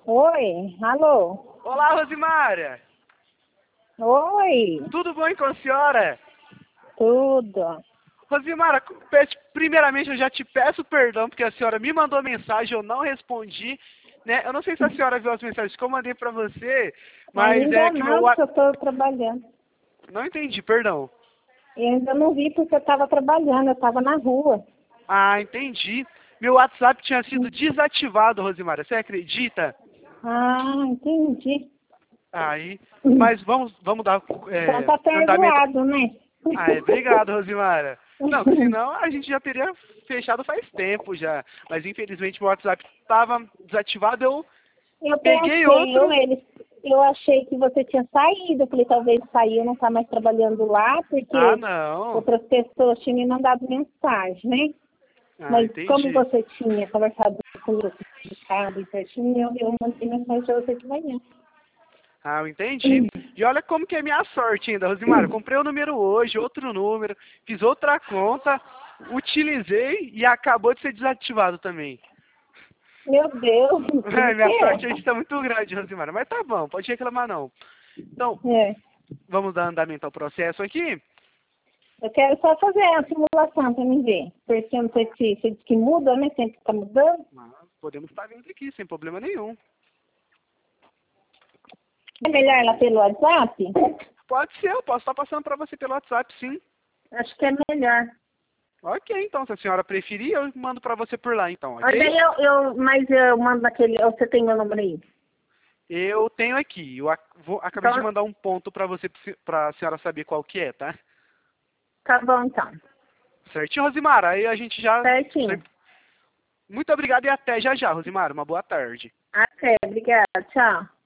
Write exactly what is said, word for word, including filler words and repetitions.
Oi, alô? Olá, Rosimara! Oi, Tudo bom com a senhora? tudo. Rosimara, pe- primeiramente eu já te peço perdão porque a senhora me mandou mensagem, eu não respondi, né? Eu não sei se a senhora viu as mensagens que eu mandei pra você, mas Ainda é que meu não, wa- porque eu estou trabalhando. Não entendi, perdão. Eu ainda não vi porque eu estava trabalhando, eu estava na rua. Ah, entendi. Meu WhatsApp tinha sido desativado, Rosimara, você acredita? Ah, entendi. Aí, mas vamos, vamos dar Então é, tá andamento. perdoado, né? Ah, é, obrigado, Rosimara. Não, que senão a gente já teria fechado faz tempo já. Mas infelizmente meu WhatsApp estava desativado, eu Eu peguei pensei, eu, outro. eles, eu achei que você tinha saído. Eu falei, talvez saiu, não está mais trabalhando lá, Ah, porque não. outras pessoas tinham me mandado mensagem, né? Ah, Mas como entendi. você tinha conversado com o grupo de casa e certinho, eu, eu mandei mensagem para você de manhã. Ah, eu entendi. E olha como que é minha sorte ainda, Rosimara. Eu comprei o número hoje, outro número, fiz outra conta, utilizei e acabou de ser desativado também. Meu Deus, Ai, por minha sorte quê? hoje está muito grande, Rosimara. Mas tá bom, pode reclamar não. Então, É. vamos dar andamento ao processo aqui? Eu quero só fazer a simulação para me ver. Porque eu não sei se você diz que muda, né? Sempre está mudando. Ah, podemos estar vendo aqui, sem problema nenhum. É melhor lá pelo WhatsApp? Pode ser, eu posso estar passando para você pelo WhatsApp, sim. Acho que é melhor. Ok, então, se a senhora preferir, eu mando para você por lá, então, Mas ok? daí eu, eu, mas eu mando naquele. Você tem meu número aí? Eu tenho aqui, eu ac- vou- acabei de Então, mandar um ponto para você, para a senhora saber qual que é, tá? tá bom então. Certinho, Rosimara? Aí a gente já... Certinho. Muito obrigado e até já já, Rosimara. Uma boa tarde. Até, obrigada. Tchau.